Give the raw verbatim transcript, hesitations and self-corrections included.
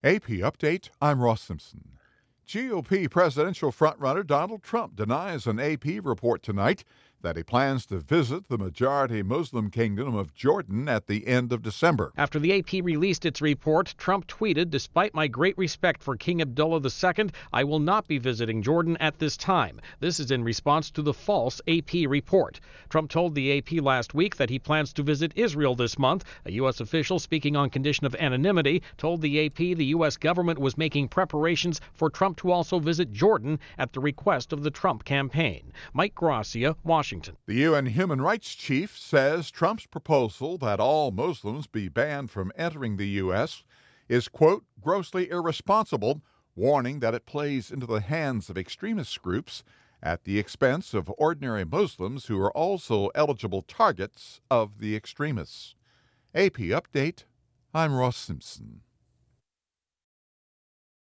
A P Update, I'm Ross Simpson. G O P presidential frontrunner Donald Trump denies an A P report tonight that he plans to visit the majority Muslim kingdom of Jordan at the end of December. After the A P released its report, Trump tweeted, "Despite my great respect for King Abdullah the Second, I will not be visiting Jordan at this time." This is in response to the false A P report. Trump told the A P last week that he plans to visit Israel this month. A U S official speaking on condition of anonymity told the A P the U S government was making preparations for Trump to also visit Jordan at the request of the Trump campaign. Mike Gracia, Washington. The U N human rights chief says Trump's proposal that all Muslims be banned from entering the U S is, quote, grossly irresponsible, warning that it plays into the hands of extremist groups at the expense of ordinary Muslims who are also eligible targets of the extremists. A P Update, I'm Ross Simpson.